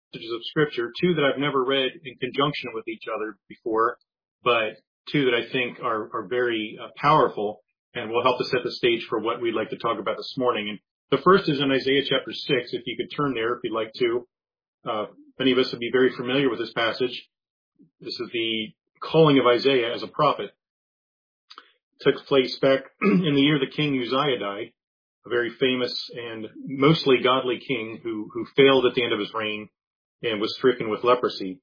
of Scripture, two that I've never read in conjunction with each other before, but two that I think are very powerful and will help to set the stage for what we'd like to talk about this morning. And the first is in Isaiah chapter 6. If you could turn there, if you'd like to. Many of us would be very familiar with this passage. This is the calling of Isaiah as a prophet. It took place back in the year the king Uzziah died, a very famous and mostly godly king who failed at the end of his reign and was stricken with leprosy.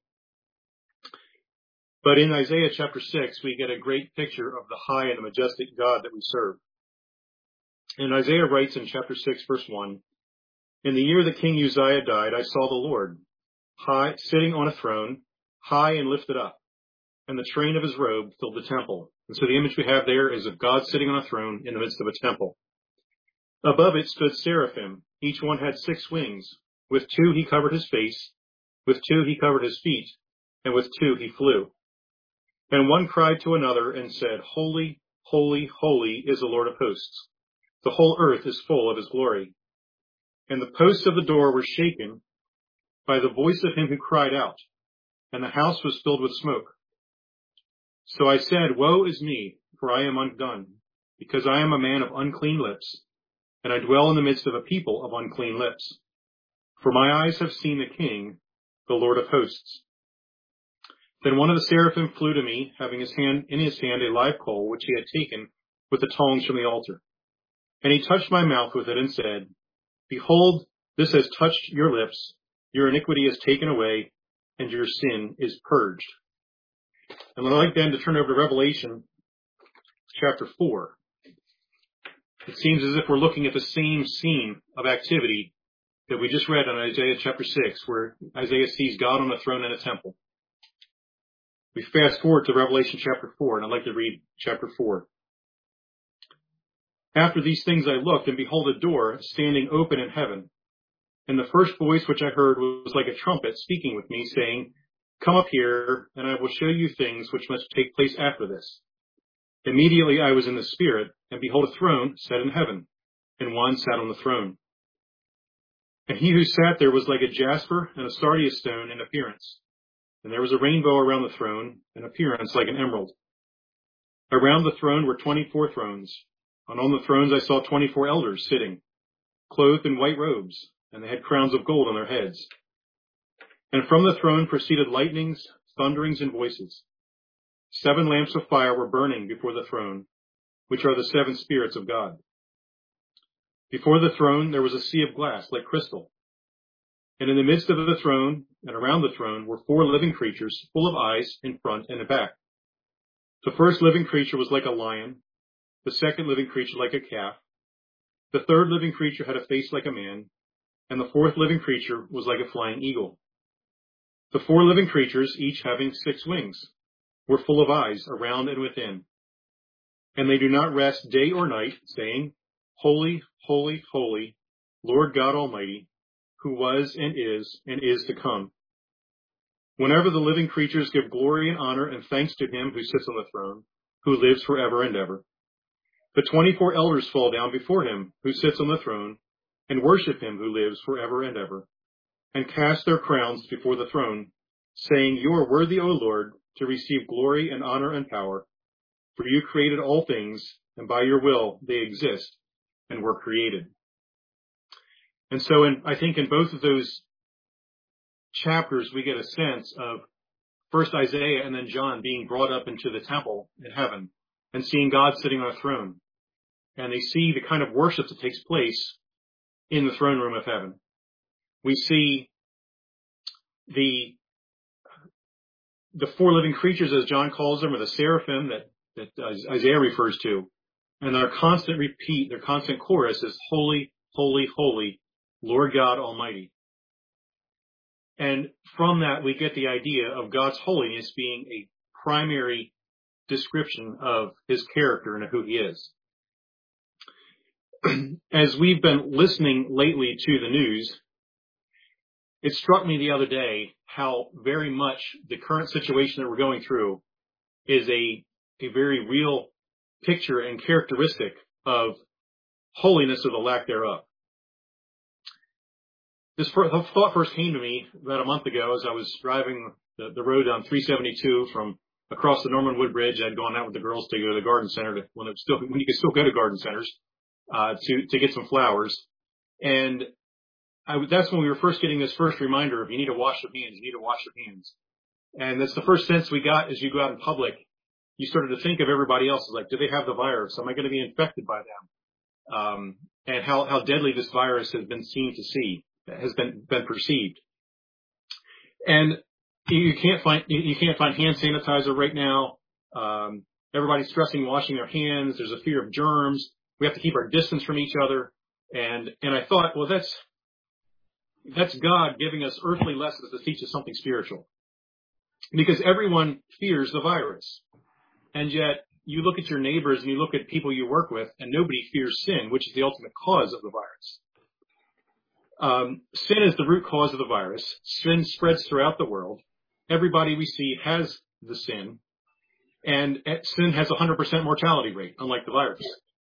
But in Isaiah chapter 6, we get a great picture of the high and the majestic God that we serve. And Isaiah writes in chapter 6, verse 1, "In the year that King Uzziah died, I saw the Lord, high, sitting on a throne, high and lifted up, and the train of his robe filled the temple." And so the image we have there is of God sitting on a throne in the midst of a temple. Above it stood seraphim. Each one had 6 wings. With 2 he covered his face, with 2 he covered his feet, and with 2 he flew. And one cried to another and said, "Holy, holy, holy is the Lord of hosts. The whole earth is full of his glory." And the posts of the door were shaken by the voice of him who cried out, and the house was filled with smoke. So I said, "Woe is me, for I am undone, because I am a man of unclean lips, and I dwell in the midst of a people of unclean lips. For my eyes have seen the King, the Lord of hosts." Then one of the seraphim flew to me, having in his hand a live coal, which he had taken with the tongs from the altar. And he touched my mouth with it and said, "Behold, this has touched your lips. Your iniquity is taken away, and your sin is purged." And I'd like then to turn over to Revelation chapter 4. It seems as if we're looking at the same scene of activity that we just read in Isaiah chapter 6, where Isaiah sees God on a throne in a temple. We fast forward to Revelation chapter 4, and I'd like to read chapter 4. "After these things I looked, and behold, a door standing open in heaven. And the first voice which I heard was like a trumpet speaking with me, saying, 'Come up here, and I will show you things which must take place after this.' Immediately I was in the Spirit, and behold, a throne set in heaven, and one sat on the throne. And he who sat there was like a jasper and a sardius stone in appearance. And there was a rainbow around the throne, in appearance like an emerald. Around the throne were 24 thrones, and on the thrones I saw 24 elders sitting, clothed in white robes, and they had crowns of gold on their heads. And from the throne proceeded lightnings, thunderings, and voices. 7 lamps of fire were burning before the throne, which are the 7 spirits of God. Before the throne there was a sea of glass like crystal. And in the midst of the throne and around the throne were 4 living creatures, full of eyes in front and in back. The first living creature was like a lion, the second living creature like a calf, the third living creature had a face like a man, and the fourth living creature was like a flying eagle. The 4 living creatures, each having 6 wings, were full of eyes around and within. And they do not rest day or night, saying, 'Holy, holy, holy, Lord God Almighty, who was and is to come.' Whenever the living creatures give glory and honor and thanks to him who sits on the throne, who lives forever and ever. The 24 elders fall down before him who sits on the throne and worship him who lives forever and ever, and cast their crowns before the throne, saying, 'You are worthy, O Lord, to receive glory and honor and power, for you created all things, and by your will they exist and were created.'" And so I think in both of those chapters, we get a sense of first Isaiah and then John being brought up into the temple in heaven and seeing God sitting on a throne. And they see the kind of worship that takes place in the throne room of heaven. We see the 4 living creatures, as John calls them, or the seraphim that Isaiah refers to. And their constant repeat, their constant chorus is, "Holy, holy, holy, Lord God Almighty." And from that, we get the idea of God's holiness being a primary description of his character and of who he is. As we've been listening lately to the news, it struck me the other day how very much the current situation that we're going through is a very real picture and characteristic of holiness or the lack thereof. the thought first came to me about a month ago as I was driving the road on 372 from across the Norman Wood Bridge. I'd gone out with the girls to go to the garden center when you could still go to garden centers, to get some flowers. And that's when we were first getting this first reminder of you need to wash your hands, you need to wash your hands. And that's the first sense we got as you go out in public. You started to think of everybody else as like, do they have the virus? Am I going to be infected by them? And how deadly this virus has been has been perceived. And you can't find hand sanitizer right now. Everybody's stressing washing their hands. There's a fear of germs. We have to keep our distance from each other. And I thought, well, that's God giving us earthly lessons to teach us something spiritual. Because everyone fears the virus. And yet you look at your neighbors and you look at people you work with, and nobody fears sin, which is the ultimate cause of the virus. Sin is the root cause of the virus. Sin spreads throughout the world. Everybody we see has the sin. And sin has a 100% mortality rate, unlike the virus.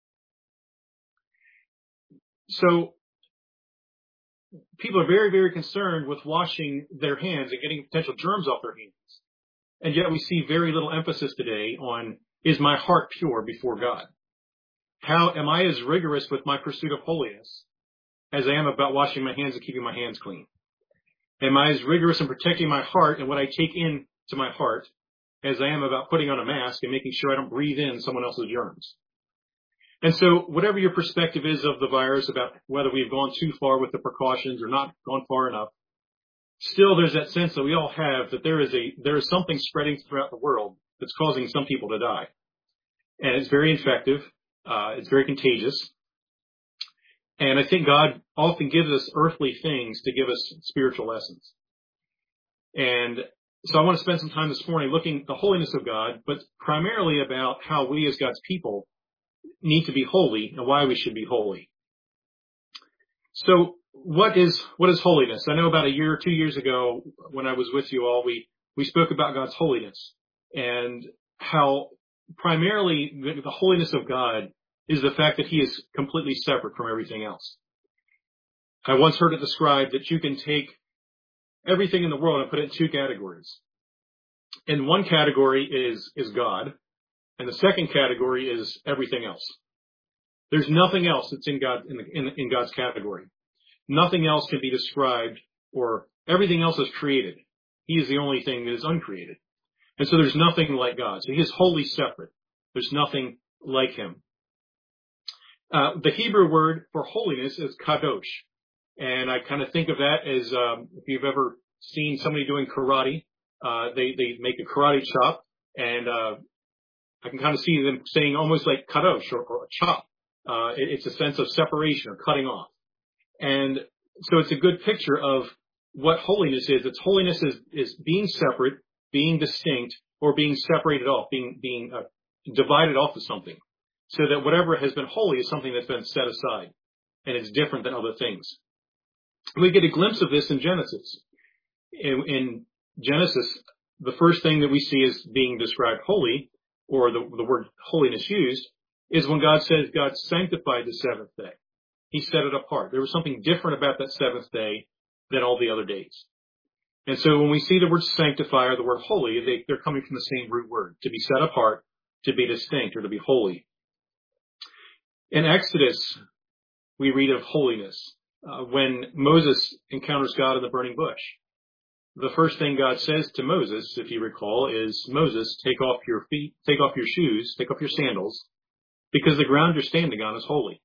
So people are very, very concerned with washing their hands and getting potential germs off their hands. And yet we see very little emphasis today on, is my heart pure before God? How am I as rigorous with my pursuit of holiness as I am about washing my hands and keeping my hands clean? Am I as rigorous in protecting my heart and what I take into my heart as I am about putting on a mask and making sure I don't breathe in someone else's germs? And so whatever your perspective is of the virus, about whether we've gone too far with the precautions or not gone far enough, still there's that sense that we all have that there is something spreading throughout the world that's causing some people to die. And it's very infective. It's very contagious. And I think God often gives us earthly things to give us spiritual lessons. And so I want to spend some time this morning looking at the holiness of God, but primarily about how we as God's people need to be holy and why we should be holy. So what is holiness? I know about a year or 2 years ago when I was with you all, we spoke about God's holiness and how primarily the holiness of God is the fact that he is completely separate from everything else. I once heard it described that you can take everything in the world and put it in two categories. And one category is God, and the second category is everything else. There's nothing else that's in God's category. Nothing else can be described, or everything else is created. He is the only thing that is uncreated. And so there's nothing like God. So he is wholly separate. There's nothing like him. The Hebrew word for holiness is kadosh. And I kind of think of that as, if you've ever seen somebody doing karate, they make a karate chop, and I can kind of see them saying almost like kadosh or a chop. It's a sense of separation or cutting off. And so it's a good picture of what holiness is. It's holiness is being separate, being distinct, or being separated off, being divided off of something, so that whatever has been holy is something that's been set aside, and it's different than other things. We get a glimpse of this in Genesis. In Genesis, the first thing that we see as being described holy, or the word holiness used, is when God says God sanctified the seventh day. He set it apart. There was something different about that seventh day than all the other days. And so when we see the word sanctify or the word holy, they're coming from the same root word, to be set apart, to be distinct, or to be holy. In Exodus, we read of holiness. When Moses encounters God in the burning bush, the first thing God says to Moses, if you recall, is, Moses, take off your feet, take off your shoes, take off your sandals, because the ground you're standing on is holy.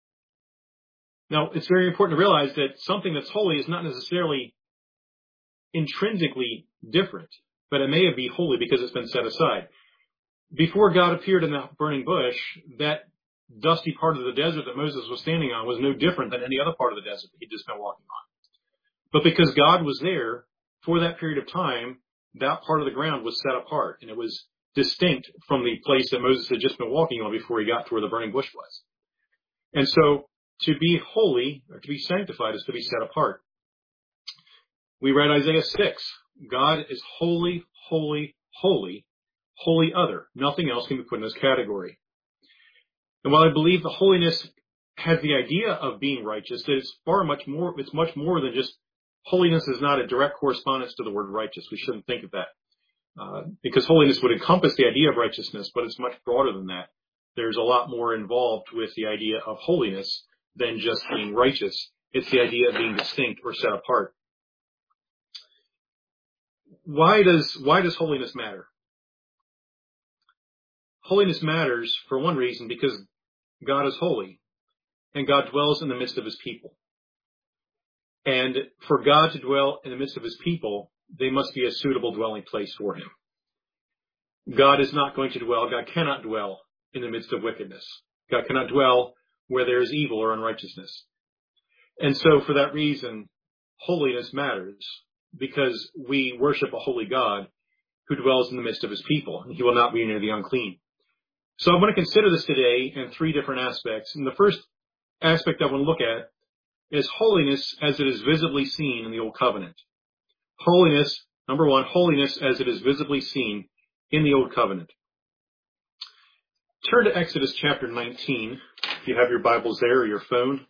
Now, it's very important to realize that something that's holy is not necessarily intrinsically different, but it may be holy because it's been set aside. Before God appeared in the burning bush, that dusty part of the desert that Moses was standing on was no different than any other part of the desert that he'd just been walking on. But because God was there for that period of time, that part of the ground was set apart, and it was distinct from the place that Moses had just been walking on before he got to where the burning bush was. And so to be holy, or to be sanctified, is to be set apart. We read Isaiah 6. God is holy, holy, holy, holy other. Nothing else can be put in this category. And while I believe the holiness has the idea of being righteous that it's much more than just holiness is not a direct correspondence to the word righteous. We shouldn't think of that. Because holiness would encompass the idea of righteousness, but it's much broader than that. There's a lot more involved with the idea of holiness than just being righteous. It's the idea of being distinct or set apart. Why does holiness matter? Holiness matters for one reason, because God is holy and God dwells in the midst of his people. And for God to dwell in the midst of his people, they must be a suitable dwelling place for him. God is not going to dwell, God cannot dwell in the midst of wickedness. God cannot dwell where there is evil or unrighteousness. And so for that reason, holiness matters, because we worship a holy God who dwells in the midst of his people, and he will not be near the unclean. So I want to consider this today in three different aspects. And the first aspect I want to look at is holiness as it is visibly seen in the Old Covenant. Holiness, number one, holiness as it is visibly seen in the Old Covenant. Turn to Exodus chapter 19, if you have your Bibles there or your phone.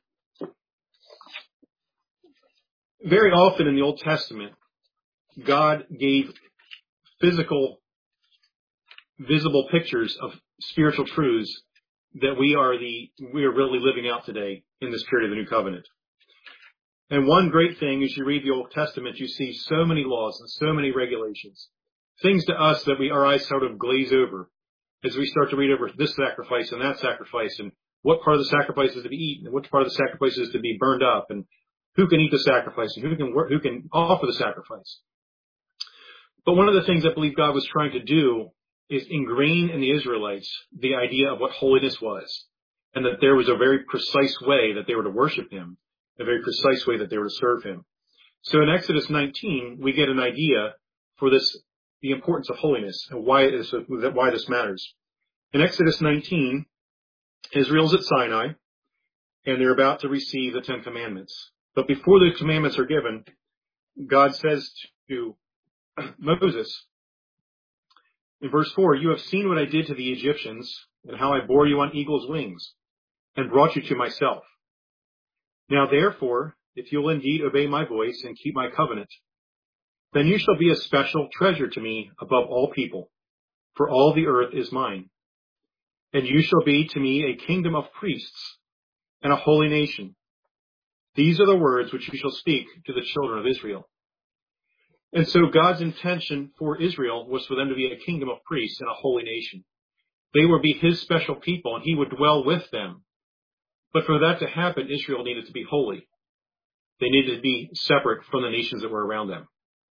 Very often in the Old Testament, God gave physical, visible pictures of spiritual truths that we are really living out today in this period of the New Covenant. And one great thing, as you read the Old Testament, you see so many laws and so many regulations, things to us that our eyes sort of glaze over as we start to read over this sacrifice and that sacrifice, and what part of the sacrifice is to be eaten, and which part of the sacrifice is to be burned up, and who can eat the sacrifice, and who can offer the sacrifice. But one of the things I believe God was trying to do is ingrain in the Israelites the idea of what holiness was, and that there was a very precise way that they were to worship him, a very precise way that they were to serve him. So in Exodus 19, we get an idea for this, the importance of holiness and why this matters. In Exodus 19, Israel's at Sinai, and they're about to receive the Ten Commandments. But before the commandments are given, God says to Moses, in verse 4, "You have seen what I did to the Egyptians, and how I bore you on eagle's wings, and brought you to myself. Now therefore, if you will indeed obey my voice and keep my covenant, then you shall be a special treasure to me above all people, for all the earth is mine. And you shall be to me a kingdom of priests and a holy nation. These are the words which you shall speak to the children of Israel." And so God's intention for Israel was for them to be a kingdom of priests and a holy nation. They would be his special people, and he would dwell with them. But for that to happen, Israel needed to be holy. They needed to be separate from the nations that were around them.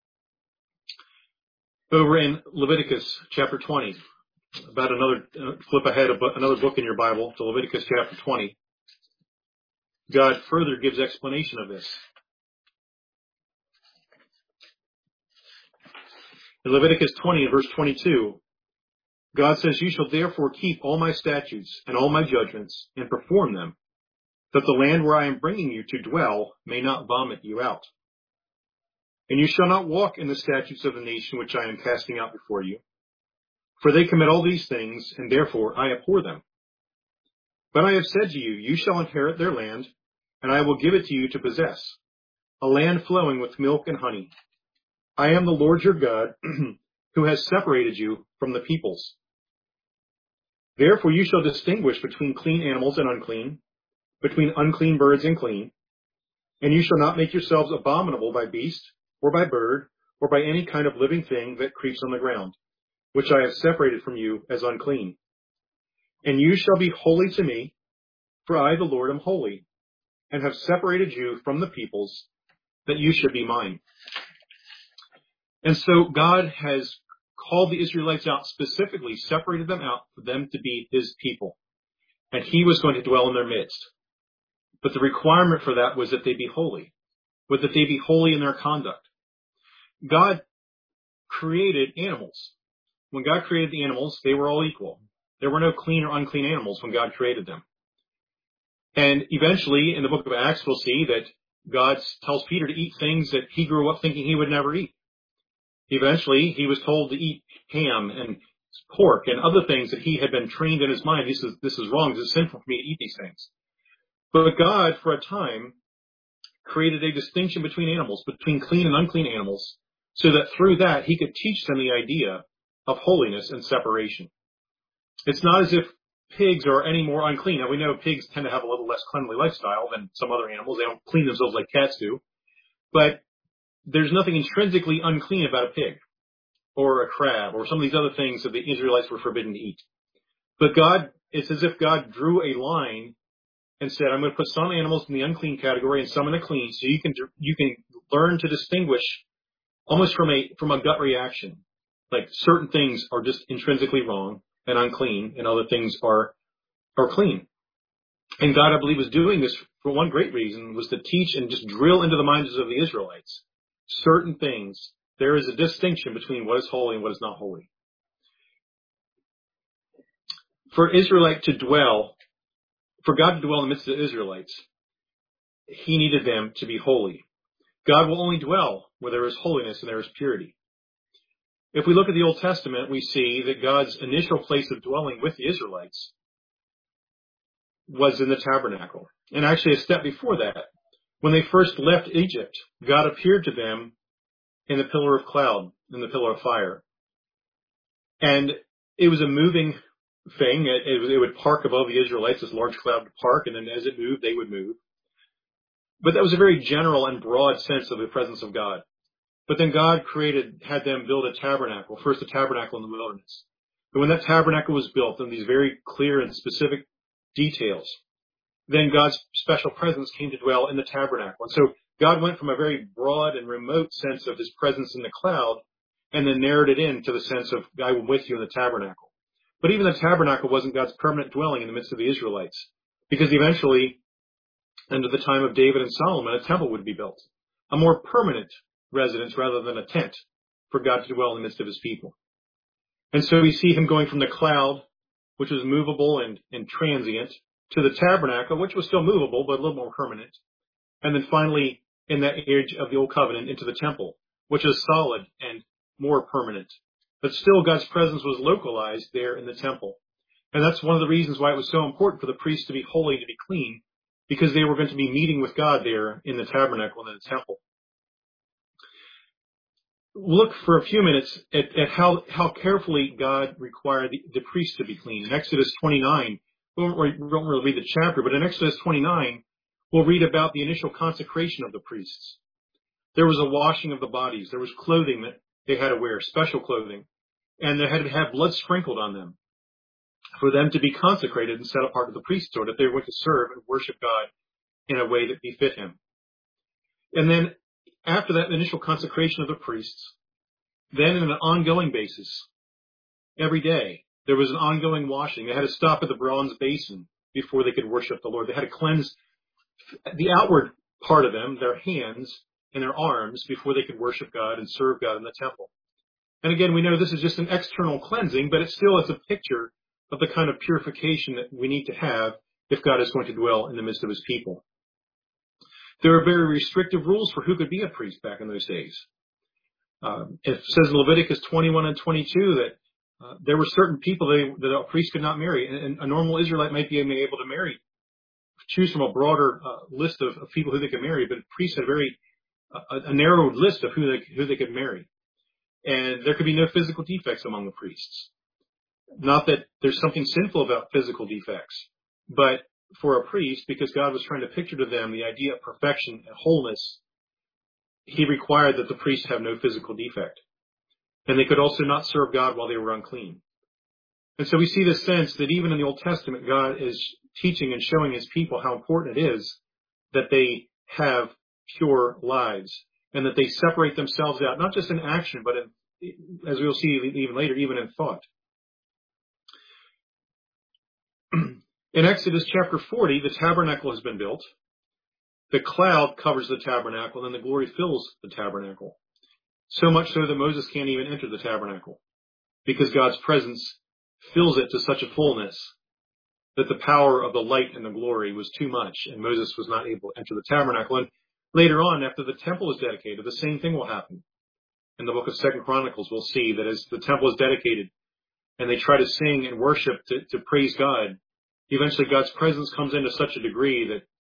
Over in Leviticus chapter 20, about flip ahead another book in your Bible to Leviticus chapter 20. God further gives explanation of this. In Leviticus 20 and verse 22, God says, "You shall therefore keep all my statutes and all my judgments and perform them, that the land where I am bringing you to dwell may not vomit you out. And you shall not walk in the statutes of the nation which I am casting out before you. For they commit all these things, and therefore I abhor them. But I have said to you, you shall inherit their land, and I will give it to you to possess, a land flowing with milk and honey. I am the Lord your God, who has separated you from the peoples. Therefore you shall distinguish between clean animals and unclean, between unclean birds and clean, and you shall not make yourselves abominable by beast, or by bird, or by any kind of living thing that creeps on the ground, which I have separated from you as unclean. And you shall be holy to me, for I, the Lord, am holy, and have separated you from the peoples, that you should be mine." And so God has called the Israelites out, specifically separated them out for them to be his people. And he was going to dwell in their midst. But the requirement for that was that they be holy, but that they be holy in their conduct. God created animals. When God created the animals, they were all equal. There were no clean or unclean animals when God created them. And eventually, in the book of Acts, we'll see that God tells Peter to eat things that he grew up thinking he would never eat. Eventually, he was told to eat ham and pork and other things that he had been trained in his mind. This is wrong. This is sinful for me to eat these things. But God, for a time, created a distinction between animals, between clean and unclean animals, so that through that he could teach them the idea of holiness and separation. It's not as if pigs are any more unclean. Now, we know pigs tend to have a little less cleanly lifestyle than some other animals. They don't clean themselves like cats do. But there's nothing intrinsically unclean about a pig or a crab or some of these other things that the Israelites were forbidden to eat. But God, it's as if God drew a line and said, I'm going to put some animals in the unclean category and some in the clean, so you can learn to distinguish almost from a gut reaction. Like certain things are just intrinsically wrong and unclean, and other things are clean. And God, I believe, was doing this for one great reason, was to teach and just drill into the minds of the Israelites certain things. There is a distinction between what is holy and what is not holy. For God to dwell in the midst of the Israelites, he needed them to be holy. God will only dwell where there is holiness and there is purity. If we look at the Old Testament, we see that God's initial place of dwelling with the Israelites was in the tabernacle. And actually a step before that, when they first left Egypt, God appeared to them in the pillar of cloud, in the pillar of fire. And it was a moving thing. It would park above the Israelites, this large cloud would park, and then as it moved, they would move. But that was a very general and broad sense of the presence of God. But then God had them build a tabernacle, first a tabernacle in the wilderness. But when that tabernacle was built in these very clear and specific details, then God's special presence came to dwell in the tabernacle. And so God went from a very broad and remote sense of his presence in the cloud and then narrowed it in to the sense of I am with you in the tabernacle. But even the tabernacle wasn't God's permanent dwelling in the midst of the Israelites, because eventually, under the time of David and Solomon, a temple would be built, a more permanent residence rather than a tent for God to dwell in the midst of his people. And so we see him going from the cloud, which was movable and transient, to the tabernacle, which was still movable, but a little more permanent. And then finally, in that age of the Old Covenant, into the temple, which is solid and more permanent. But still, God's presence was localized there in the temple. And that's one of the reasons why it was so important for the priests to be holy and to be clean, because they were going to be meeting with God there in the tabernacle and in the temple. Look for a few minutes at how carefully God required the priests to be clean. In Exodus 29, we won't really read the chapter, but in Exodus 29, we'll read about the initial consecration of the priests. There was a washing of the bodies. There was clothing that they had to wear, special clothing, and they had to have blood sprinkled on them for them to be consecrated and set apart to the priesthood if they were going to serve and worship God in a way that befit him. And then after that initial consecration of the priests, then on an ongoing basis, every day, there was an ongoing washing. They had to stop at the bronze basin before they could worship the Lord. They had to cleanse the outward part of them, their hands and their arms, before they could worship God and serve God in the temple. And again, we know this is just an external cleansing, but it still is a picture of the kind of purification that we need to have if God is going to dwell in the midst of his people. There are very restrictive rules for who could be a priest back in those days. It says in Leviticus 21 and 22 that there were certain people that a priest could not marry. And a normal Israelite might be able to marry, choose from a broader list of people who they could marry, but priests had a narrowed list of who they could marry. And there could be no physical defects among the priests. Not that there's something sinful about physical defects, but for a priest, because God was trying to picture to them the idea of perfection and wholeness, he required that the priest have no physical defect. And they could also not serve God while they were unclean. And so we see this sense that even in the Old Testament, God is teaching and showing his people how important it is that they have pure lives and that they separate themselves out, not just in action, but as we'll see even later, even in thought. In Exodus chapter 40, the tabernacle has been built. The cloud covers the tabernacle, and then the glory fills the tabernacle. So much so that Moses can't even enter the tabernacle, because God's presence fills it to such a fullness that the power of the light and the glory was too much, and Moses was not able to enter the tabernacle. And later on, after the temple is dedicated, the same thing will happen. In the book of 2 Chronicles, we'll see that as the temple is dedicated and they try to sing and worship to praise God, eventually God's presence comes into such a degree that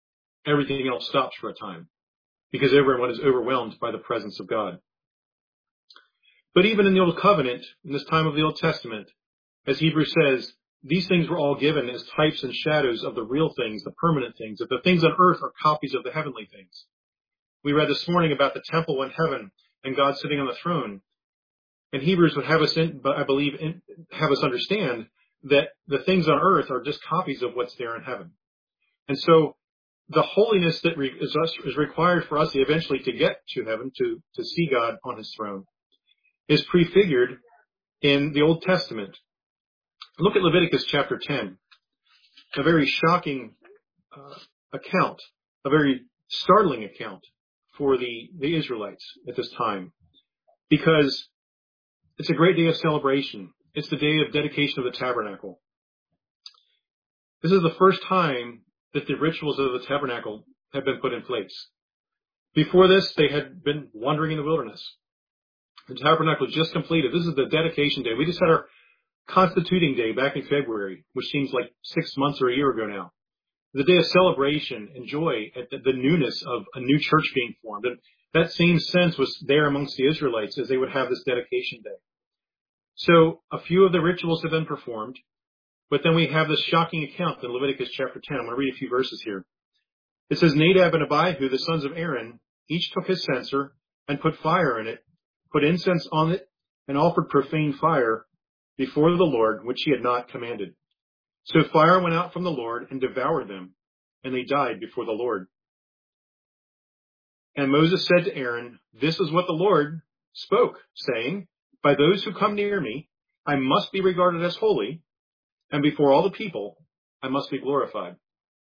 everything else stops for a time because everyone is overwhelmed by the presence of God. But even in the Old Covenant, in this time of the Old Testament, as Hebrews says, these things were all given as types and shadows of the real things, the permanent things, that the things on earth are copies of the heavenly things. We read this morning about the temple in heaven and God sitting on the throne. And Hebrews would have us, have us understand that the things on earth are just copies of what's there in heaven. And so the holiness that is required for us eventually to get to heaven, to see God on his throne, is prefigured in the Old Testament. Look at Leviticus chapter 10, a very shocking account, a very startling account for the Israelites at this time, because it's a great day of celebration. It's the day of dedication of the tabernacle. This is the first time that the rituals of the tabernacle have been put in place. Before this, they had been wandering in the wilderness. The tabernacle was just completed. This is the dedication day. We just had our constituting day back in February, which seems like 6 months or a year ago now. The day of celebration and joy at the newness of a new church being formed. And that same sense was there amongst the Israelites as they would have this dedication day. So a few of the rituals have been performed, but then we have this shocking account in Leviticus chapter 10. I'm going to read a few verses here. It says, Nadab and Abihu, the sons of Aaron, each took his censer and put fire in it, put incense on it, and offered profane fire before the Lord, which he had not commanded. So fire went out from the Lord and devoured them, and they died before the Lord. And Moses said to Aaron, this is what the Lord spoke, saying, by those who come near me, I must be regarded as holy, and before all the people, I must be glorified.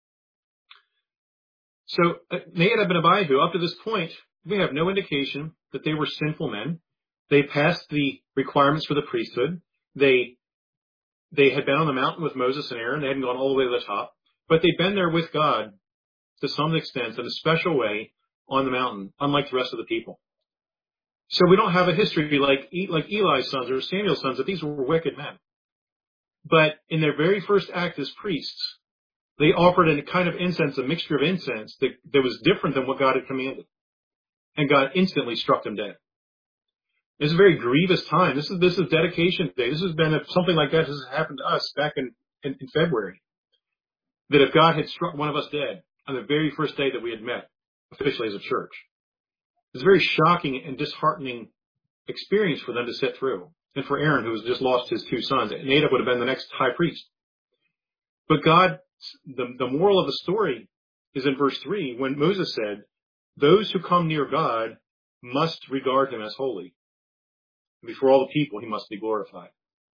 So Nadab and Abihu, up to this point, we have no indication that they were sinful men. They passed the requirements for the priesthood. They had been on the mountain with Moses and Aaron. They hadn't gone all the way to the top, but they'd been there with God to some extent in a special way on the mountain, unlike the rest of the people. So we don't have a history like Eli's sons or Samuel's sons, that these were wicked men. But in their very first act as priests, they offered a kind of incense, a mixture of incense that was different than what God had commanded. And God instantly struck them dead. It's a very grievous time. This is dedication day. This has been something like that has happened to us back in February. That if God had struck one of us dead on the very first day that we had met officially as a church, it's a very shocking and disheartening experience for them to sit through. And for Aaron, who has just lost his 2 sons, Nadab would have been the next high priest. But God, the moral of the story is in verse 3, when Moses said, those who come near God must regard him as holy. Before all the people, he must be glorified.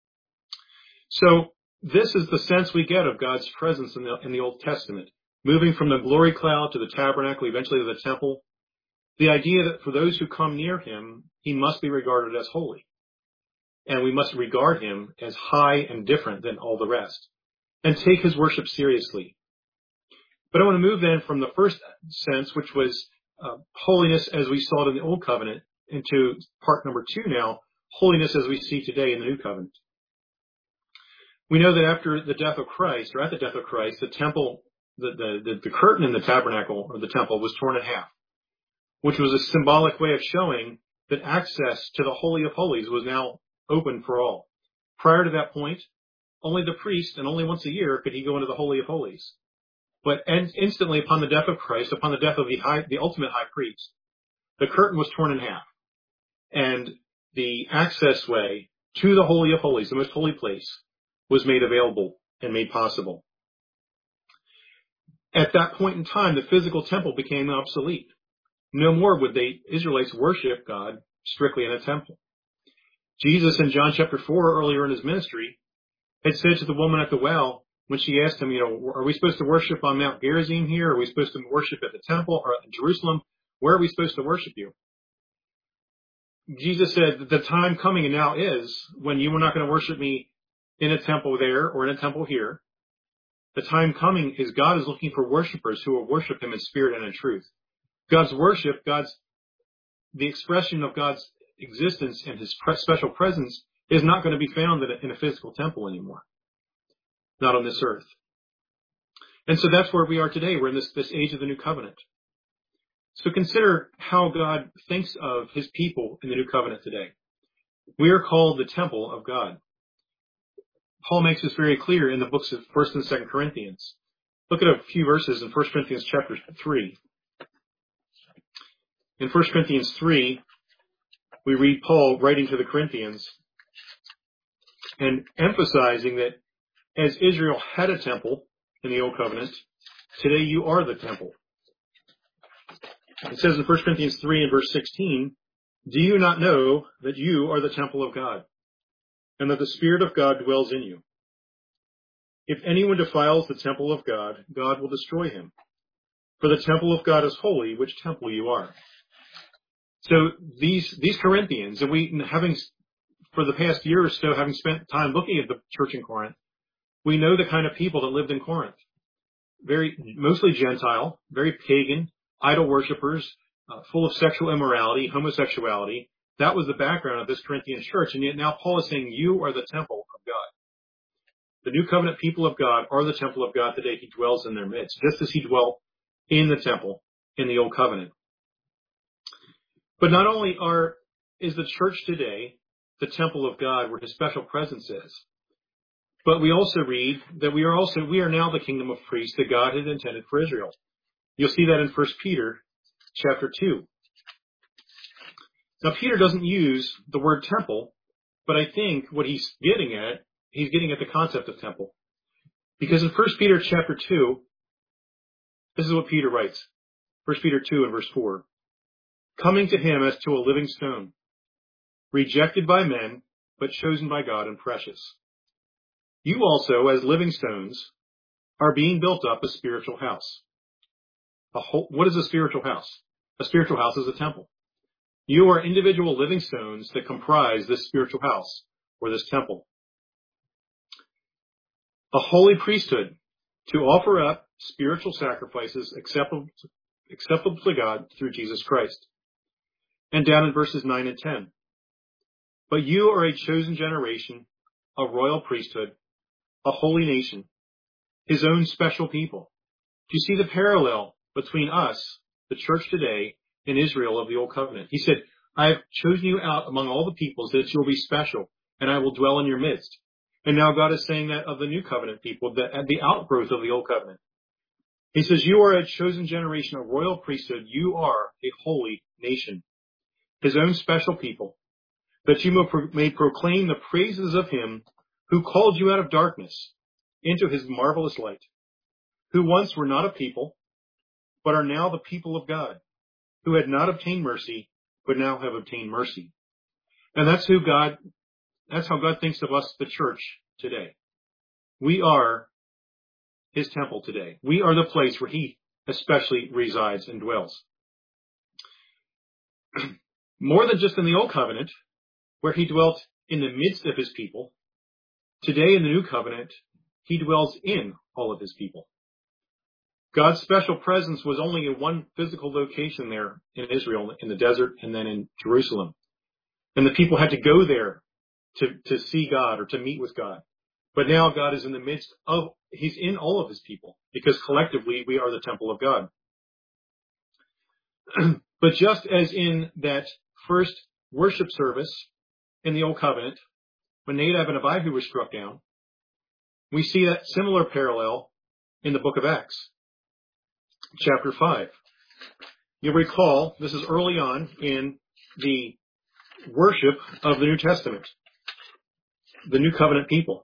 So this is the sense we get of God's presence in the Old Testament, moving from the glory cloud to the tabernacle, eventually to the temple. The idea that for those who come near him, he must be regarded as holy. And we must regard him as high and different than all the rest, and take his worship seriously. But I want to move then from the first sense, which was holiness as we saw it in the Old Covenant, into part number 2 now, holiness as we see today in the New Covenant. We know that after the death of Christ, or at the death of Christ, the temple, the curtain in the tabernacle or the temple was torn in half, which was a symbolic way of showing that access to the Holy of Holies was now open for all. Prior to that point, only the priest, and only once a year, could he go into the Holy of Holies. But instantly upon the death of Christ, upon the death of the ultimate high priest, the curtain was torn in half. And the access way to the Holy of Holies, the most holy place, was made available and made possible. At that point in time, the physical temple became obsolete. No more would the Israelites worship God strictly in a temple. Jesus in John chapter 4, earlier in his ministry, had said to the woman at the well, when she asked him, are we supposed to worship on Mount Gerizim here? Are we supposed to worship at the temple or in Jerusalem? Where are we supposed to worship you? Jesus said, the time coming and now is when you are not going to worship me in a temple there or in a temple here. The time coming is God is looking for worshipers who will worship him in spirit and in truth. God's worship, the expression of God's existence and his special presence is not going to be found in a physical temple anymore. Not on this earth. And so that's where we are today. We're in this age of the new covenant. So consider how God thinks of his people in the new covenant today. We are called the temple of God. Paul makes this very clear in the books of 1st and 2nd Corinthians. Look at a few verses in 1 Corinthians chapter 3. In 1 Corinthians 3, we read Paul writing to the Corinthians and emphasizing that as Israel had a temple in the Old Covenant, today you are the temple. It says in 1 Corinthians 3 and verse 16, do you not know that you are the temple of God, and that the Spirit of God dwells in you? If anyone defiles the temple of God, God will destroy him. For the temple of God is holy, which temple you are. So these Corinthians, and we having for the past year or so, having spent time looking at the church in Corinth, we know the kind of people that lived in Corinth. Mostly Gentile, very pagan, idol worshippers, full of sexual immorality, homosexuality. That was the background of this Corinthian church. And yet now Paul is saying, you are the temple of God. The new covenant people of God are the temple of God today. He dwells in their midst, just as he dwelt in the temple in the old covenant. But not only is the church today the temple of God where his special presence is, but we also read that we are now the kingdom of priests that God had intended for Israel. You'll see that in 1 Peter chapter 2. Now, Peter doesn't use the word temple, but I think what he's getting at the concept of temple. Because in 1 Peter chapter 2, this is what Peter writes. 1 Peter 2 and verse 4. Coming to him as to a living stone, rejected by men, but chosen by God and precious. You also, as living stones, are being built up a spiritual house. What is a spiritual house? A spiritual house is a temple. You are individual living stones that comprise this spiritual house or this temple. A holy priesthood to offer up spiritual sacrifices acceptable to God through Jesus Christ. And down in verses 9 and 10. But you are a chosen generation, a royal priesthood, a holy nation, his own special people. Do you see the parallel between us, the church today, and Israel of the Old Covenant? He said, I have chosen you out among all the peoples that you'll be special, and I will dwell in your midst. And now God is saying that of the New Covenant people, the outgrowth of the Old Covenant. He says, you are a chosen generation, a royal priesthood. You are a holy nation, his own special people, that you may proclaim the praises of him who called you out of darkness into his marvelous light, who once were not a people, but are now the people of God, who had not obtained mercy, but now have obtained mercy. And that's how God thinks of us, the church, today. We are his temple today. We are the place where he especially resides and dwells. More than just in the Old Covenant, where he dwelt in the midst of his people, today in the New Covenant, he dwells in all of his people. God's special presence was only in one physical location there in Israel, in the desert, and then in Jerusalem. And the people had to go there to see God or to meet with God. But now God is in the midst he's in all of his people, because collectively we are the temple of God. But just as in that first worship service in the Old Covenant, when Nadab and Abihu were struck down, we see that similar parallel in the book of Acts, chapter 5. You'll recall, this is early on in the worship of the New Testament, the New Covenant people,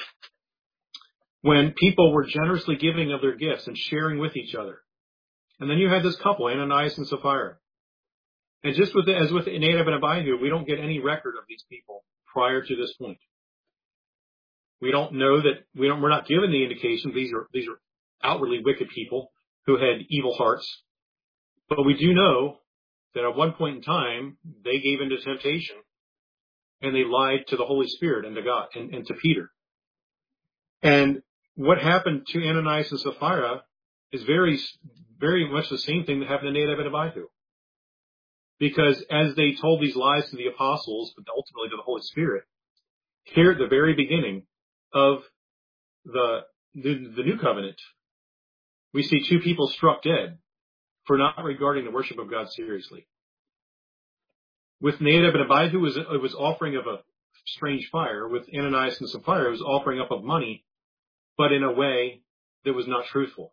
when people were generously giving of their gifts and sharing with each other. And then you had this couple, Ananias and Sapphira. And just as with Nadab and Abihu, we don't get any record of these people prior to this point. We don't know that, we're not given the indication these are outwardly wicked people who had evil hearts. But we do know that at one point in time, they gave into temptation and they lied to the Holy Spirit and to God and to Peter. And what happened to Ananias and Sapphira is very, very much the same thing that happened to Nadab and Abihu. Because as they told these lies to the apostles, but ultimately to the Holy Spirit, here at the very beginning of the New Covenant, we see two people struck dead for not regarding the worship of God seriously. With Nadab and Abihu, it was offering of a strange fire. With Ananias and Sapphira, it was offering up of money, but in a way that was not truthful.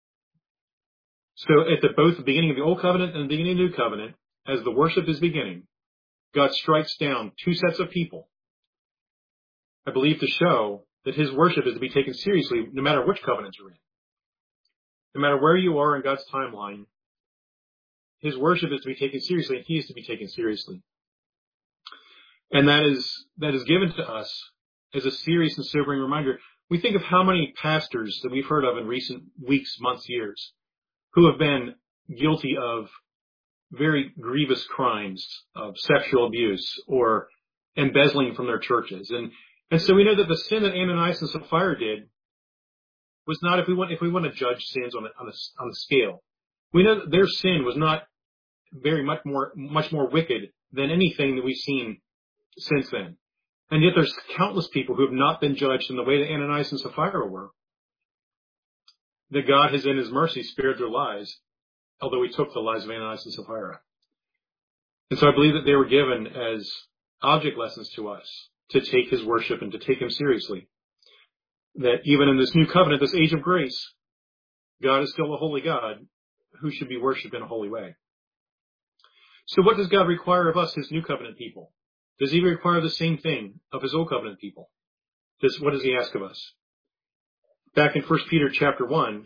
So at both the beginning of the Old Covenant and the beginning of the New Covenant, as the worship is beginning, God strikes down two sets of people, I believe, to show that his worship is to be taken seriously no matter which covenant you're in. No matter where you are in God's timeline, his worship is to be taken seriously, and he is to be taken seriously. And that is given to us as a serious and sobering reminder. We think of how many pastors that we've heard of in recent weeks, months, years, who have been guilty of very grievous crimes of sexual abuse or embezzling from their churches. And so we know that the sin that Ananias and Sapphira did was not, if we want to judge sins on a scale, we know that their sin was not much more wicked than anything that we've seen since then. And yet there's countless people who have not been judged in the way that Ananias and Sapphira were. That God has in his mercy spared their lives, although he took the lives of Ananias and Sapphira. And so I believe that they were given as object lessons to us to take his worship and to take him seriously. That even in this new covenant, this age of grace, God is still a holy God who should be worshipped in a holy way. So what does God require of us, his new covenant people? Does he require the same thing of his old covenant people? What does he ask of us? Back in 1 Peter chapter 1,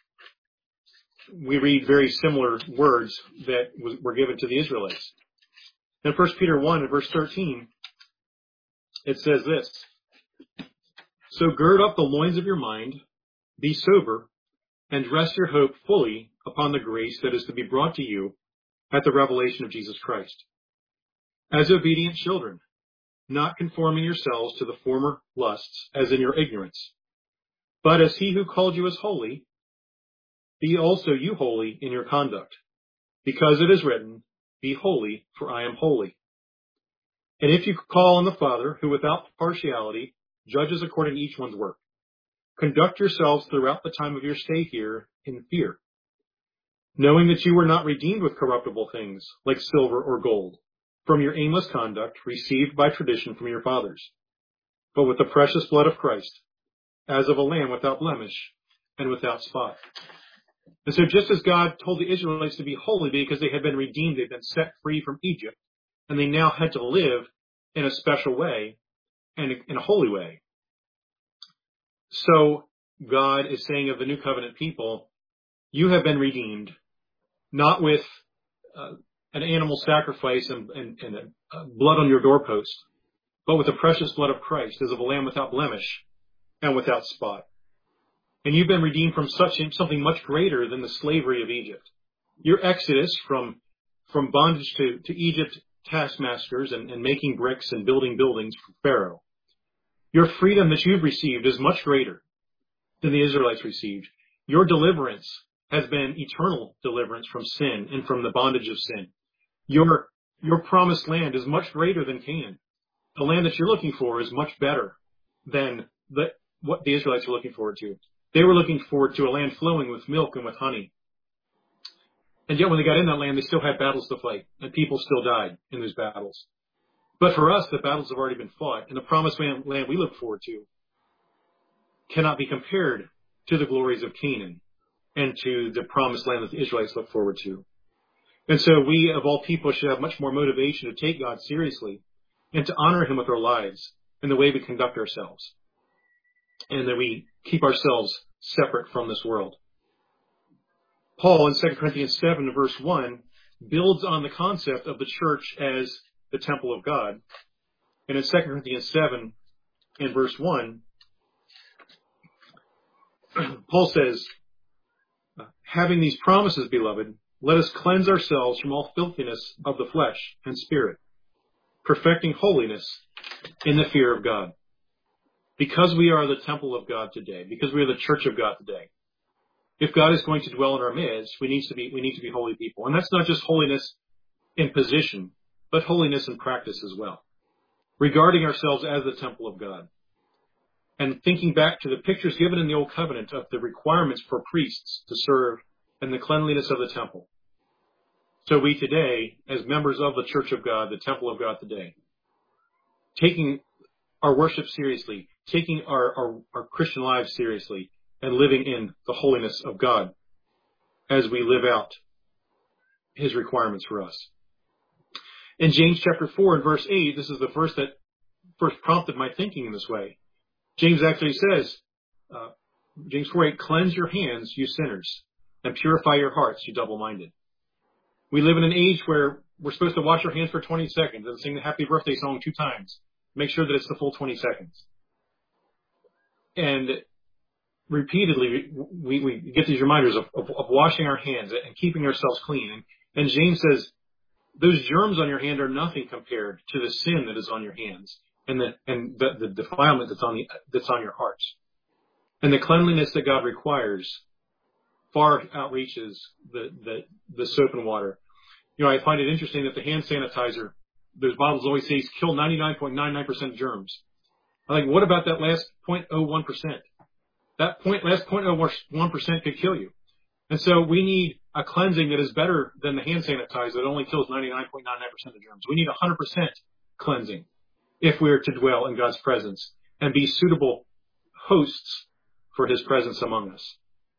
we read very similar words that were given to the Israelites. In 1 Peter 1 and verse 13, it says this: "So gird up the loins of your mind, be sober, and rest your hope fully upon the grace that is to be brought to you at the revelation of Jesus Christ. As obedient children, not conforming yourselves to the former lusts as in your ignorance, but as he who called you is holy, be also you holy in your conduct, because it is written, be holy, for I am holy. And if you call on the Father, who without partiality judges according to each one's work, conduct yourselves throughout the time of your stay here in fear, knowing that you were not redeemed with corruptible things like silver or gold from your aimless conduct received by tradition from your fathers, but with the precious blood of Christ, as of a lamb without blemish and without spot." And so just as God told the Israelites to be holy because they had been redeemed, they'd been set free from Egypt, and they now had to live in a special way and in a holy way. So God is saying of the new covenant people, you have been redeemed, not with an animal sacrifice and blood on your doorpost, but with the precious blood of Christ, as of a lamb without blemish and without spot. And you've been redeemed from something much greater than the slavery of Egypt. Your exodus from bondage to Egypt taskmasters and making bricks and building buildings for Pharaoh. Your freedom that you've received is much greater than the Israelites received. Your deliverance has been eternal deliverance from sin and from the bondage of sin. Your promised land is much greater than Canaan. The land that you're looking for is much better than what the Israelites were looking forward to. They were looking forward to a land flowing with milk and with honey. And yet when they got in that land, they still had battles to fight, and people still died in those battles. But for us, the battles have already been fought, and the promised land we look forward to cannot be compared to the glories of Canaan and to the promised land that the Israelites look forward to. And so we, of all people, should have much more motivation to take God seriously and to honor him with our lives and the way we conduct ourselves, and that we keep ourselves separate from this world. Paul in 2 Corinthians 7 verse 1 builds on the concept of the church as the temple of God. And in 2 Corinthians 7 and verse 1, Paul says, "Having these promises, beloved, let us cleanse ourselves from all filthiness of the flesh and spirit, perfecting holiness in the fear of God." Because we are the temple of God today, because we are the church of God today, if God is going to dwell in our midst, we need to be holy people. And that's not just holiness in position, but holiness in practice as well. Regarding ourselves as the temple of God. and thinking back to the pictures given in the Old Covenant of the requirements for priests to serve and the cleanliness of the temple. So we today, as members of the Church of God, the Temple of God today, taking our worship seriously, taking our Christian lives seriously, and living in the holiness of God as we live out his requirements for us. In James chapter 4 and verse 8, this is the verse that first prompted my thinking in this way. James actually says, James 4:8, cleanse your hands, you sinners, and purify your hearts, you double-minded. We live in an age where we're supposed to wash our hands for 20 seconds and sing the happy birthday song 2 times. Make sure that it's the full 20 seconds. And repeatedly, we get these reminders of washing our hands and keeping ourselves clean. And James says, those germs on your hand are nothing compared to the sin that is on your hands and the defilement that's on your hearts. And the cleanliness that God requires far outreaches the soap and water. You know, I find it interesting that the hand sanitizer, those bottles always say kill 99.99% of germs. I'm like, what about that last 0.01%? That last 0.01% could kill you. And so we need a cleansing that is better than the hand sanitizer that only kills 99.99% of germs. We need 100% cleansing if we are to dwell in God's presence and be suitable hosts for his presence among us.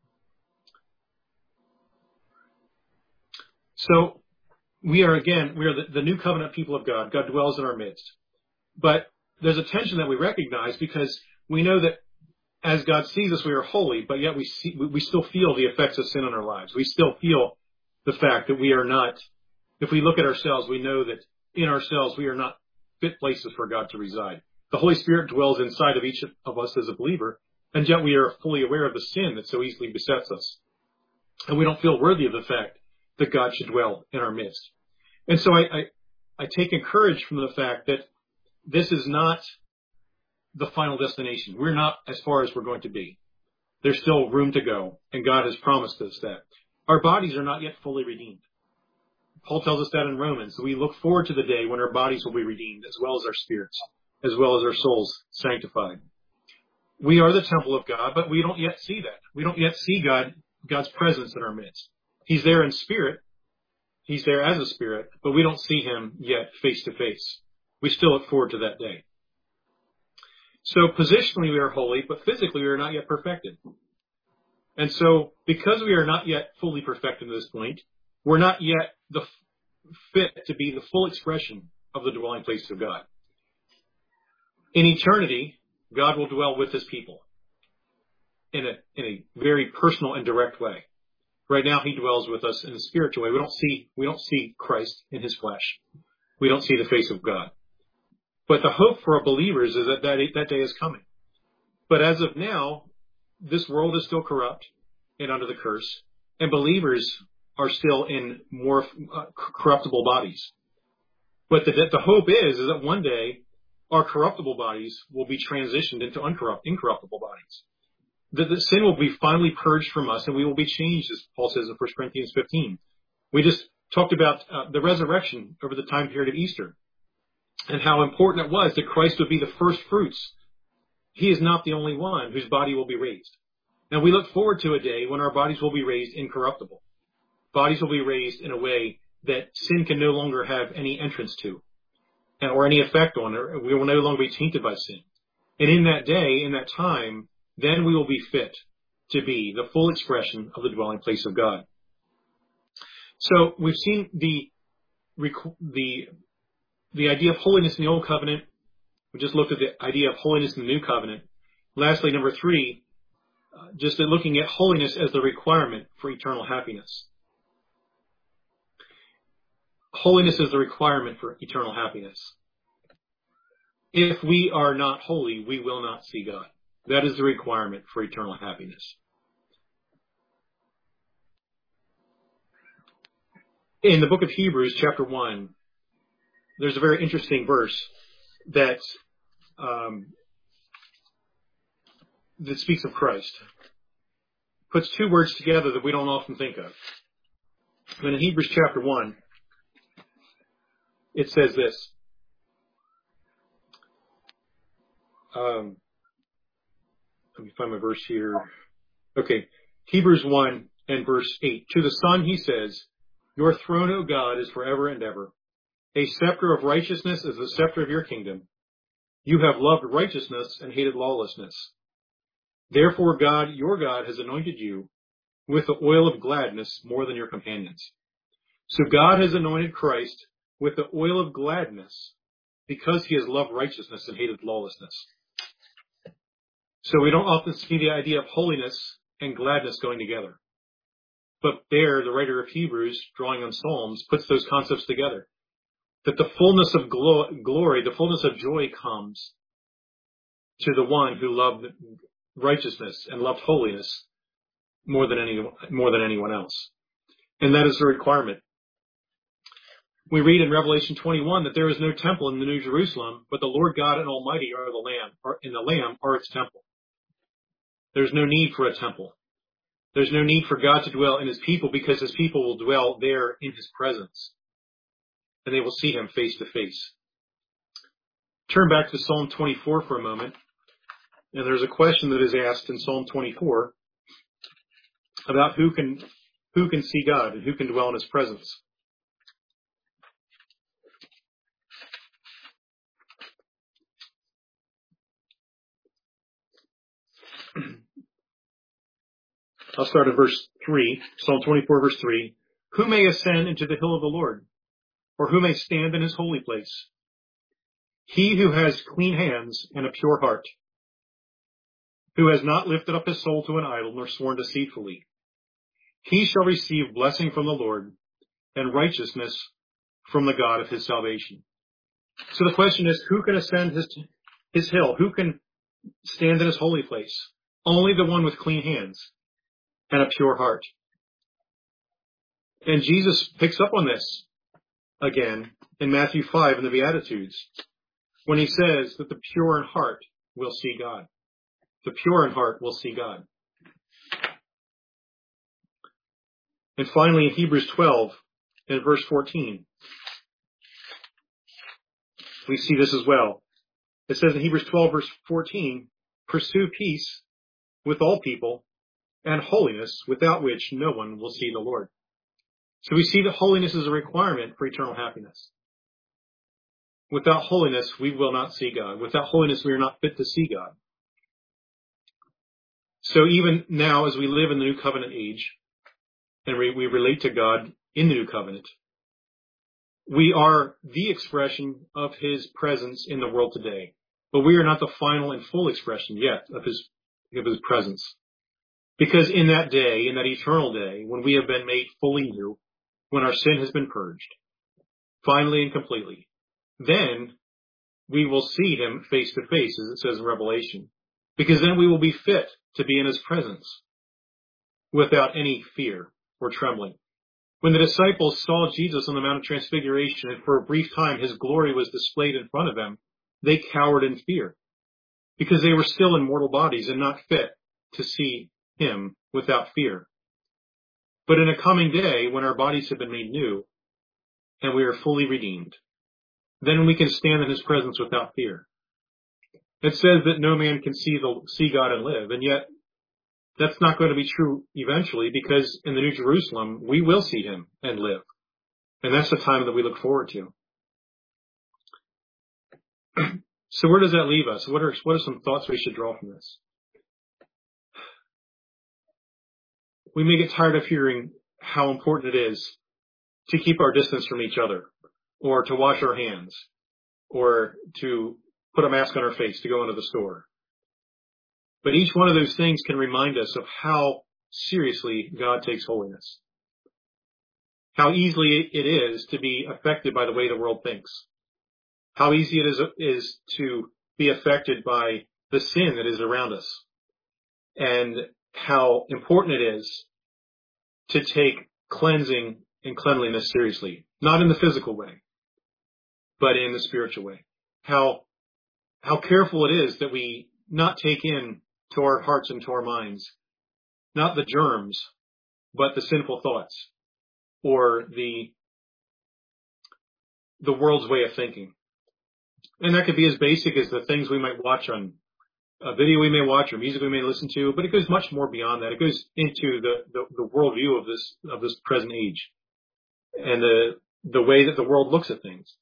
So we are the new covenant people of God. God dwells in our midst. But there's a tension that we recognize because we know that as God sees us, we are holy, but yet we still feel the effects of sin in our lives. We still feel the fact that we are not, if we look at ourselves, we know that in ourselves we are not fit places for God to reside. The Holy Spirit dwells inside of each of us as a believer, and yet we are fully aware of the sin that so easily besets us. And we don't feel worthy of the fact that God should dwell in our midst. And so I take encouragement from the fact that this is not the final destination. We're not as far as we're going to be. There's still room to go, and God has promised us that. Our bodies are not yet fully redeemed. Paul tells us that in Romans. So we look forward to the day when our bodies will be redeemed, as well as our spirits, as well as our souls sanctified. We are the temple of God, but we don't yet see that. We don't yet see God's presence in our midst. He's there in spirit. He's there as a spirit, but we don't see him yet face to face. We still look forward to that day. So positionally we are holy, but physically we are not yet perfected. And so because we are not yet fully perfected at this point, we're not yet fit to be the full expression of the dwelling place of God. In eternity, God will dwell with his people in a very personal and direct way. Right now, he dwells with us in a spiritual way. We don't see Christ in his flesh. We don't see the face of God. But the hope for our believers is that day is coming. But as of now, this world is still corrupt and under the curse, and believers are still in more corruptible bodies. But the hope is that one day our corruptible bodies will be transitioned into incorruptible bodies. The sin will be finally purged from us, and we will be changed, as Paul says in 1 Corinthians 15. We just talked about the resurrection over the time period of Easter and how important it was that Christ would be the first fruits. He is not the only one whose body will be raised. And we look forward to a day when our bodies will be raised incorruptible. Bodies will be raised in a way that sin can no longer have any entrance to or any effect on it. We will no longer be tainted by sin. And in that day, in that time, then we will be fit to be the full expression of the dwelling place of God. So we've seen the idea of holiness in the Old Covenant. We just looked at the idea of holiness in the New Covenant. Lastly, number 3, just looking at holiness as the requirement for eternal happiness. Holiness is the requirement for eternal happiness. If we are not holy, we will not see God. That is the requirement for eternal happiness. In the book of Hebrews, chapter 1, there's a very interesting verse that speaks of Christ. Puts 2 words together that we don't often think of. And in Hebrews chapter 1, it says this. Let me find my verse here. Okay. Hebrews 1 and verse 8. To the Son he says, your throne, O God, is forever and ever. A scepter of righteousness is the scepter of your kingdom. You have loved righteousness and hated lawlessness. Therefore God, your God, has anointed you with the oil of gladness more than your companions. So God has anointed Christ with the oil of gladness because he has loved righteousness and hated lawlessness. So we don't often see the idea of holiness and gladness going together. But there, the writer of Hebrews, drawing on Psalms, puts those concepts together. That the fullness of glory, the fullness of joy comes to the one who loved righteousness and loved holiness more than anyone else. And that is the requirement. We read in Revelation 21 that there is no temple in the New Jerusalem, but the Lord God and Almighty are the Lamb, and the Lamb are its temple. There's no need for a temple. There's no need for God to dwell in his people because his people will dwell there in his presence. And they will see him face to face. Turn back to Psalm 24 for a moment. And there's a question that is asked in Psalm 24 about who can see God and who can dwell in his presence. I'll start at verse 3, Psalm 24, verse 3. Who may ascend into the hill of the Lord, or who may stand in his holy place? He who has clean hands and a pure heart, who has not lifted up his soul to an idol, nor sworn deceitfully. He shall receive blessing from the Lord and righteousness from the God of his salvation. So the question is, who can ascend his hill? Who can stand in his holy place? Only the one with clean hands and a pure heart. And Jesus picks up on this again in Matthew 5 in the Beatitudes when he says that the pure in heart will see God. The pure in heart will see God. And finally in Hebrews 12 in verse 14, we see this as well. It says in Hebrews 12 verse 14, pursue peace with all people and holiness, without which no one will see the Lord. So we see that holiness is a requirement for eternal happiness. Without holiness, we will not see God. Without holiness, we are not fit to see God. So even now, as we live in the new covenant age, and we relate to God in the new covenant, we are the expression of his presence in the world today. But we are not the final and full expression yet of his presence. Because in that day, in that eternal day, when we have been made fully new, when our sin has been purged, finally and completely, then we will see him face to face, as it says in Revelation. Because then we will be fit to be in his presence without any fear or trembling. When the disciples saw Jesus on the Mount of Transfiguration and for a brief time his glory was displayed in front of them, they cowered in fear because they were still in mortal bodies and not fit to see him without fear. But in a coming day, when our bodies have been made new and we are fully redeemed, then we can stand in his presence without fear. It says that no man can see God and live, and yet that's not going to be true eventually, because in the New Jerusalem, we will see him and live. And that's the time that we look forward to. So where does that leave us? What are some thoughts we should draw from this? We may get tired of hearing how important it is to keep our distance from each other, or to wash our hands, or to put a mask on our face to go into the store. But each one of those things can remind us of how seriously God takes holiness. How easily it is to be affected by the way the world thinks. How easy it is to be affected by the sin that is around us. And how important it is to take cleansing and cleanliness seriously. Not in the physical way, but in the spiritual way. How careful it is that we not take in to our hearts and to our minds, not the germs, but the sinful thoughts or the world's way of thinking. And that could be as basic as the things we might watch on a video we may watch or music we may listen to, but it goes much more beyond that. It goes into the worldview of this present age and the way that the world looks at things,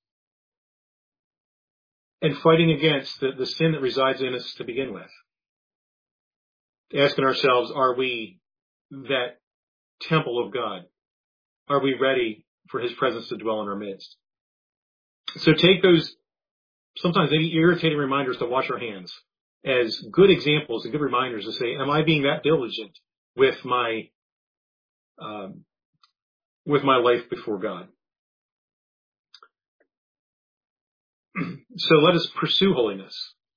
and fighting against the sin that resides in us to begin with. Asking ourselves, are we that temple of God? Are we ready for his presence to dwell in our midst? So take those sometimes maybe irritating reminders to wash our hands as good examples and good reminders to say, am I being that diligent with my life before God? So let us pursue holiness.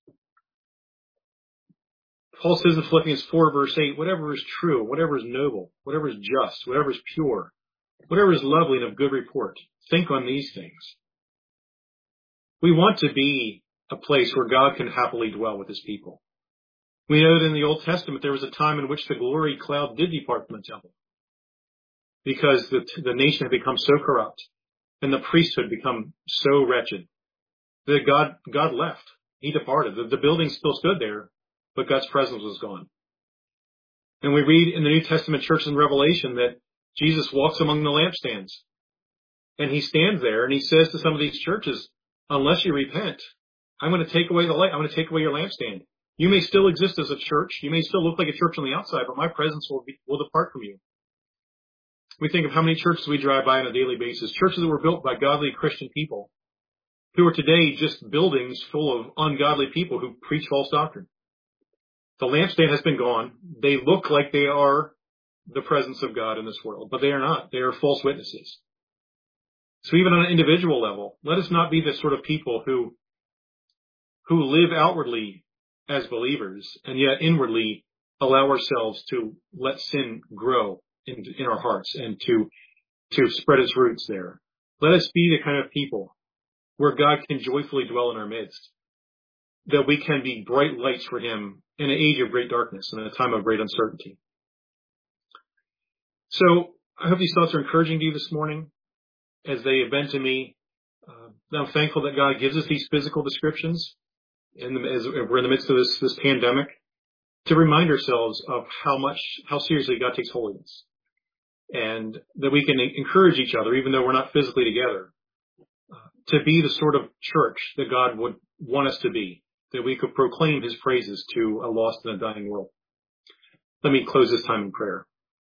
Paul says in Philippians 4 verse 8, whatever is true, whatever is noble, whatever is just, whatever is pure, whatever is lovely and of good report, think on these things. We want to be a place where God can happily dwell with his people. We know that in the Old Testament there was a time in which the glory cloud did depart from the temple because the nation had become so corrupt and the priesthood become so wretched that God left. He departed. The building still stood there, but God's presence was gone. And we read in the New Testament church in Revelation that Jesus walks among the lampstands. And he stands there and he says to some of these churches, unless you repent, I'm going to take away the light. I'm going to take away your lampstand. You may still exist as a church. You may still look like a church on the outside, but my presence will depart from you. We think of how many churches we drive by on a daily basis, churches that were built by godly Christian people who are today just buildings full of ungodly people who preach false doctrine. The lampstand has been gone. They look like they are the presence of God in this world, but they are not. They are false witnesses. So even on an individual level, let us not be the sort of people who live outwardly as believers and yet inwardly allow ourselves to let sin grow in our hearts and to spread its roots there. Let us be the kind of people where God can joyfully dwell in our midst, that we can be bright lights for him in an age of great darkness and in a time of great uncertainty. So I hope these thoughts are encouraging to you this morning as they have been to me. I'm thankful that God gives us these physical descriptions as we're in the midst of this pandemic to remind ourselves of how seriously God takes holiness, and that we can encourage each other, even though we're not physically together, to be the sort of church that God would want us to be, that we could proclaim his praises to a lost and a dying world. Let me close this time in prayer.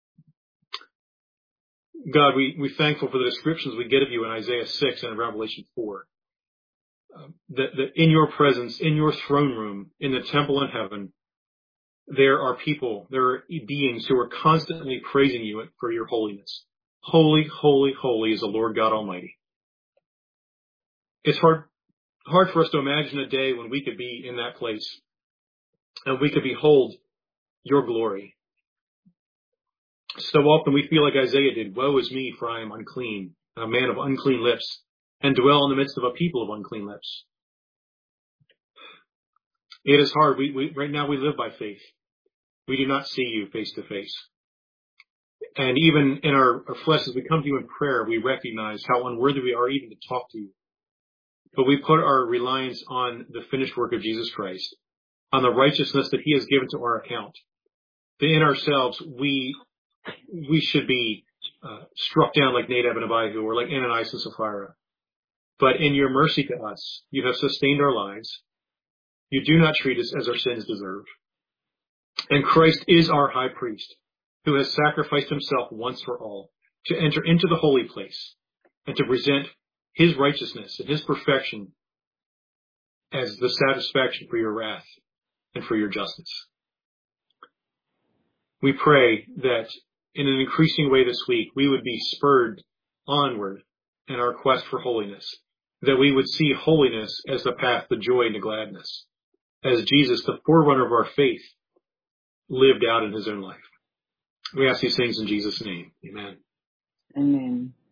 God, we're thankful for the descriptions we get of you in Isaiah 6 and in Revelation 4. That in your presence, in your throne room, in the temple in heaven, there are people, there are beings who are constantly praising you for your holiness. Holy, holy, holy is the Lord God Almighty. It's hard for us to imagine a day when we could be in that place and we could behold your glory. So often we feel like Isaiah did, woe is me, for I am unclean, a man of unclean lips, and dwell in the midst of a people of unclean lips. It is hard. Right now we live by faith. We do not see you face to face. And even in our flesh, as we come to you in prayer, we recognize how unworthy we are even to talk to you. But we put our reliance on the finished work of Jesus Christ, on the righteousness that he has given to our account. That in ourselves, we should be struck down like Nadab and Abihu, or like Ananias and Sapphira. But in your mercy to us, you have sustained our lives. You do not treat us as our sins deserve. And Christ is our high priest, who has sacrificed himself once for all to enter into the holy place and to present his righteousness and his perfection as the satisfaction for your wrath and for your justice. We pray that in an increasing way this week, we would be spurred onward in our quest for holiness, that we would see holiness as the path to joy and to gladness, as Jesus, the forerunner of our faith, lived out in his own life. We ask these things in Jesus' name. Amen. Amen.